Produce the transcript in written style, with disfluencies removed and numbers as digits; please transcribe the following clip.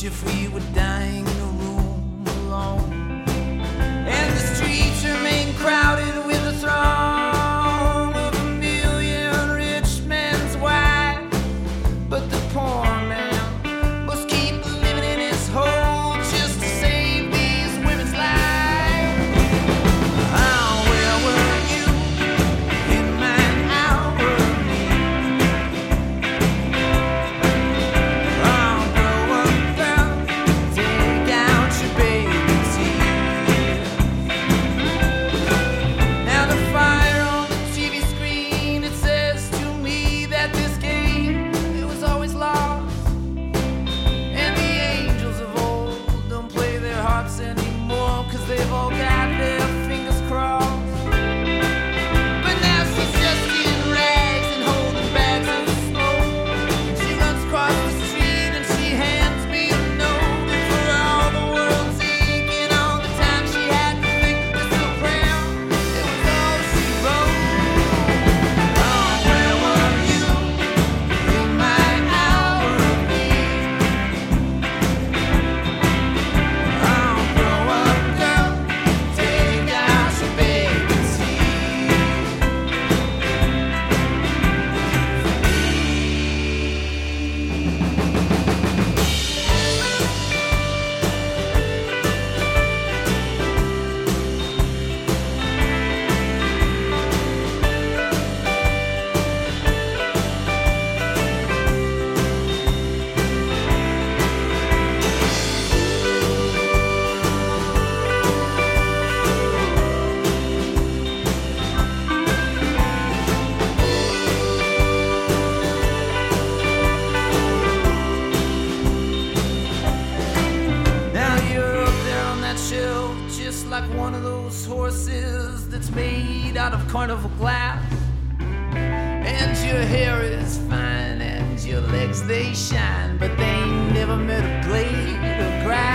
if we were dying in a room alone. And the streets remain crowded with the throng of a million rich men's wives. But the poor man must keep living in his hole just to save these women's lives. Oh, where were you in my hour of need? Oh, grow up, girl, take out your baby tears. Now the fire on the TV screen, it says to me that this game, it was always lost. And the angels of old don't play their harps anymore, 'cause they've all got their fingers crossed. But now she's just in rags and holding bags of smoke. She runs across the street and she hands me a note. And for all the world's aching, all the time she had to think this little prayer, it was all she wrote. Oh, where were you in my hour of need? Oh, grow up, girl, take out your baby tears. Now you're up there on that shelf, just like one of those horses that's made out of carnival glass. And your hair is fine and your legs they shine, but they ain't never met a blade of grass.